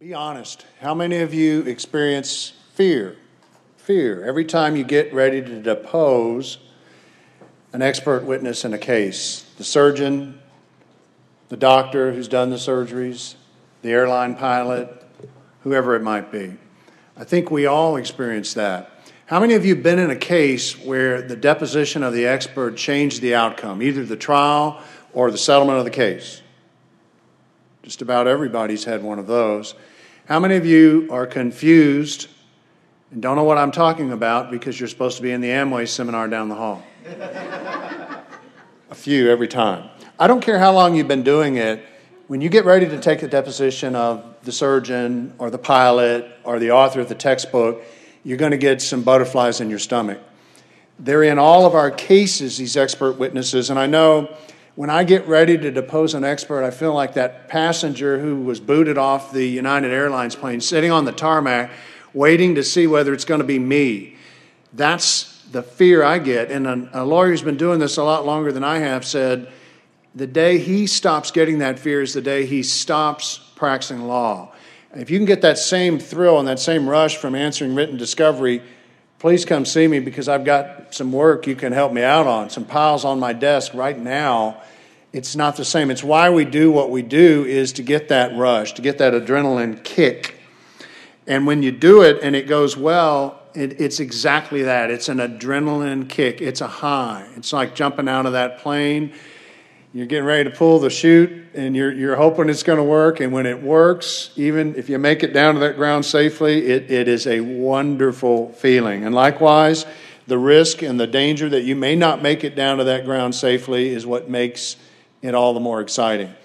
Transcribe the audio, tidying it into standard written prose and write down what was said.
Be honest. How many of you experience fear? Fear. Every time you get ready to depose an expert witness in a case, the surgeon, the doctor who's done the surgeries, the airline pilot, whoever it might be. I think we all experience that. How many of you have been in a case where the deposition of the expert changed the outcome, either the trial or the settlement of the case? Just about everybody's had one of those. How many of you are confused and don't know what I'm talking about because you're supposed to be in the Amway seminar down the hall? A few every time. I don't care how long you've been doing it. When you get ready to take the deposition of the surgeon or the pilot or the author of the textbook, you're going to get some butterflies in your stomach. They're in all of our cases, these expert witnesses, and I know when I get ready to depose an expert, I feel like that passenger who was booted off the United Airlines plane, sitting on the tarmac, waiting to see whether it's going to be me. That's the fear I get. And a lawyer who's been doing this a lot longer than I have said, the day he stops getting that fear is the day he stops practicing law. If you can get that same thrill and that same rush from answering written discovery, please come see me because I've got some work you can help me out on, some piles on my desk right now. It's not the same. It's why we do what we do is to get that rush, to get that adrenaline kick. And when you do it and it goes well, it's exactly that. It's an adrenaline kick. It's a high. It's like jumping out of that plane. You're getting ready to pull the chute, and you're hoping it's going to work. And when it works, even if you make it down to that ground safely, it is a wonderful feeling. And likewise, the risk and the danger that you may not make it down to that ground safely is what makes it all the more exciting.